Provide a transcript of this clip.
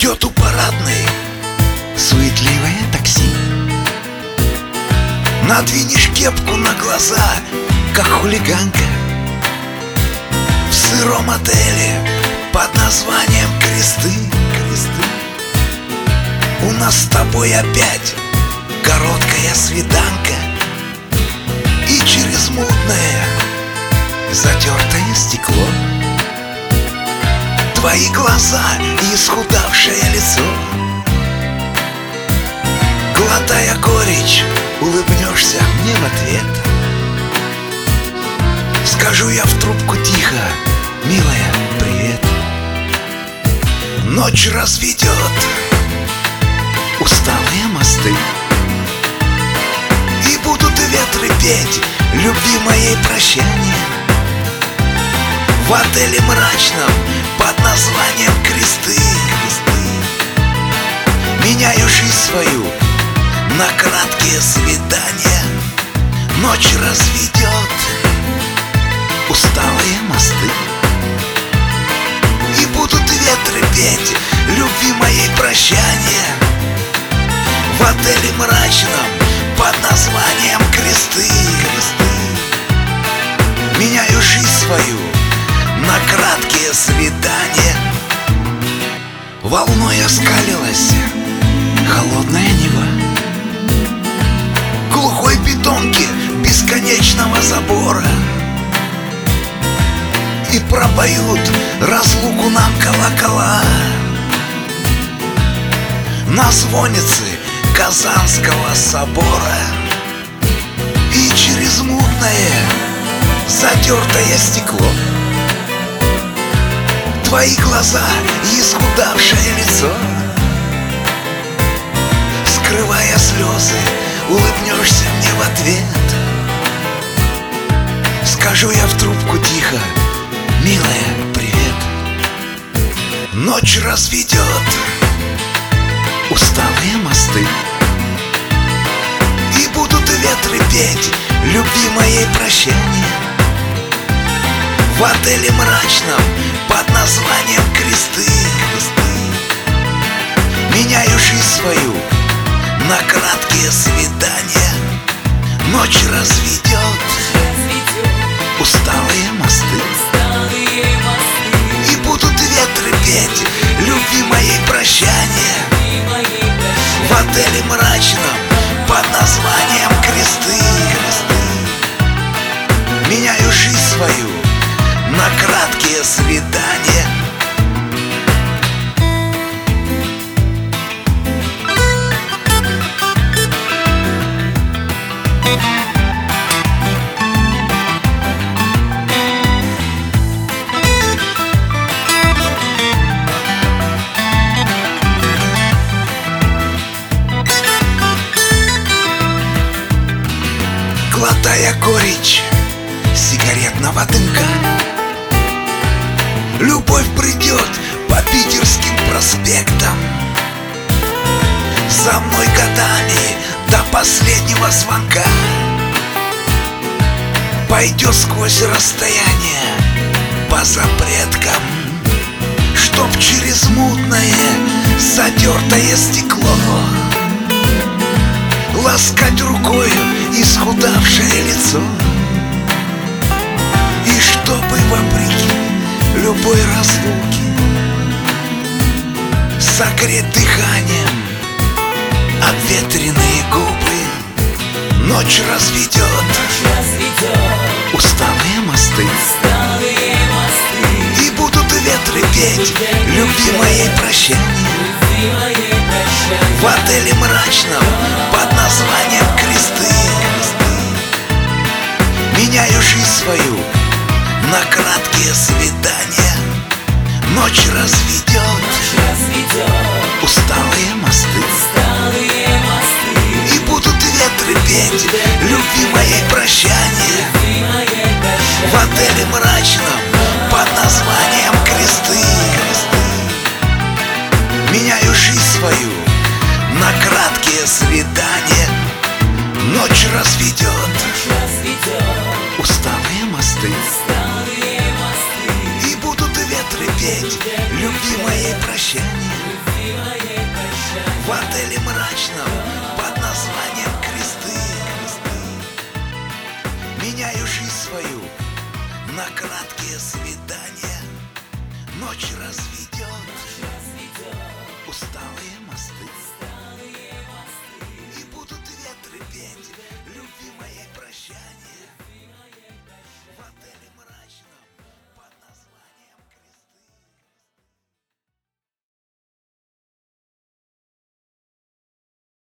Ждет у парадной суетливое такси. Надвинешь кепку на глаза, как хулиганка, в сыром отеле под названием «Кресты». У нас с тобой опять короткая свиданка, и через мутное затертое стекло твои глаза и исхудавшее лицо. Глотая горечь, улыбнешься мне в ответ. Скажу я в трубку тихо: милая, привет. Ночь разведет усталые мосты, и будут ветры петь любви моей прощания. В отеле мрачном под названием «Кресты» меняю жизнь свою на краткие свидания. Ночь разведет усталые мосты, и будут ветры петь любви моей прощания. В отеле мрачном под названием «Кресты» меняю жизнь свою на краткие свидания. Волной оскалилась холодная Нева, глухой бетонки бесконечного забора, и пропоют разлуку нам колокола на звоннице Казанского собора. И через мутное затертое стекло твои глаза и исхудавшее лицо. Скрывая слезы, улыбнешься мне в ответ. Скажу я в трубку тихо: милая, привет. Ночь разведет усталые мосты, и будут ветры петь любви моей прощания. В отеле мрачном под названием «Кресты» меняю жизнь свою на краткие свидания. Ночь разведет усталые мосты, и будут ветры петь любви моей прощания. В отеле мрачном под названием «Кресты» меняю жизнь свою на краткие свидания. Глотая горечь сигаретного дымка, любовь придет по питерским проспектам, за мной годами до последнего звонка. Пойдет сквозь расстояние по запреткам, чтоб через мутное затертое стекло ласкать рукою исхудавшее лицо. И чтобы вопреки любой разлуке согреть дыханием обветренные губы. Ночь разведет усталые мосты, и будут ветры петь любви моей прощания. В отеле мрачном под названием «Кресты» меняю жизнь свою на краткие свидания. Ночь разведет усталые мосты, и будут ветры петь любви моей прощания. В отеле мрачном под названием «Кресты» меняю жизнь свою на краткие свидания. Ночь разведет усталые мосты, и будут ветры петь любви моей прощания. на краткие сны.